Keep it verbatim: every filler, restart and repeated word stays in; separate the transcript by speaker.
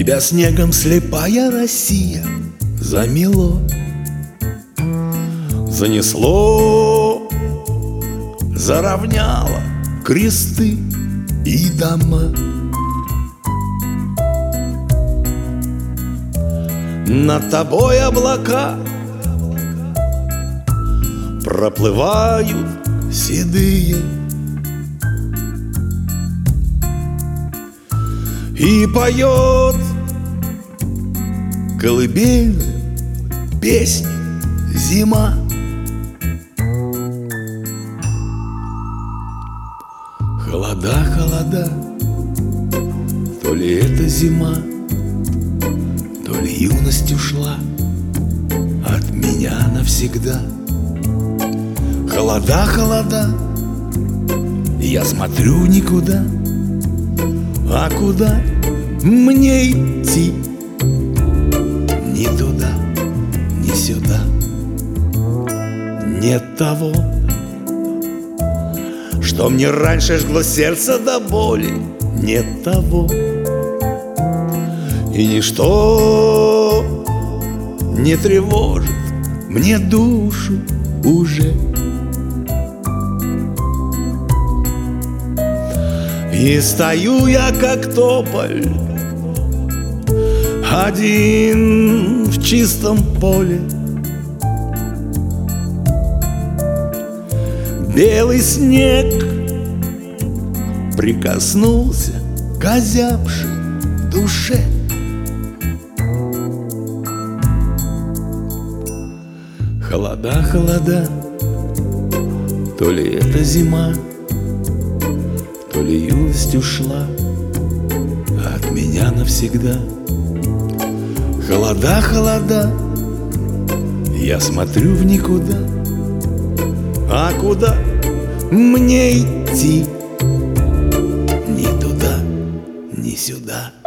Speaker 1: Тебя снегом слепая Россия замело, занесло, заровняло кресты и дома. Над тобой облака проплывают седые, и поет колыбельную песню зима. Холода, холода, то ли это зима, то ли юность ушла от меня навсегда. Холода, холода, я смотрю в никуда. А куда мне идти? Ни туда, ни сюда. Нет того, что мне раньше жгло сердце до боли. Нет того, и ничто не тревожит мне душу уже. И стою я, как тополь, один в чистом поле. Белый снег прикоснулся к озябшей душе. Холода, холода, то ли это зима, то ли юность ушла от меня навсегда. Холода, холода, я смотрю в никуда. А куда мне идти? Ни туда, ни сюда.